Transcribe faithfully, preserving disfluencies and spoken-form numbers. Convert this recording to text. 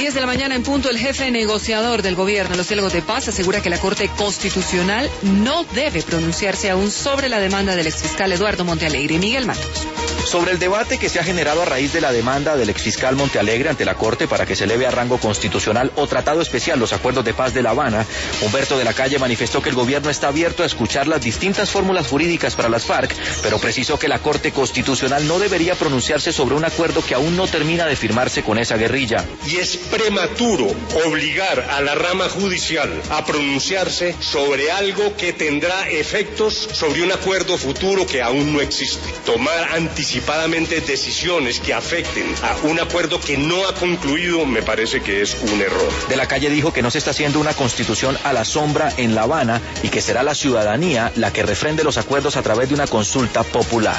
diez de la mañana en punto, el jefe negociador del gobierno, Los Ciélagos de Paz, asegura que la Corte Constitucional no debe pronunciarse aún sobre la demanda del exfiscal Eduardo Montealegre. Miguel Matos. Sobre el debate que se ha generado a raíz de la demanda del exfiscal Montealegre ante la Corte para que se eleve a rango constitucional o tratado especial los acuerdos de paz de La Habana, Humberto de la Calle manifestó que el gobierno está abierto a escuchar las distintas fórmulas jurídicas para las FARC, pero precisó que la Corte Constitucional no debería pronunciarse sobre un acuerdo que aún no termina de firmarse con esa guerrilla. Y es prematuro obligar a la rama judicial a pronunciarse sobre algo que tendrá efectos sobre un acuerdo futuro que aún no existe. Tomar anticipadamente decisiones que afecten a un acuerdo que no ha concluido me parece que es un error. De la Calle dijo que no se está haciendo una constitución a la sombra en La Habana y que será la ciudadanía la que refrende los acuerdos a través de una consulta popular.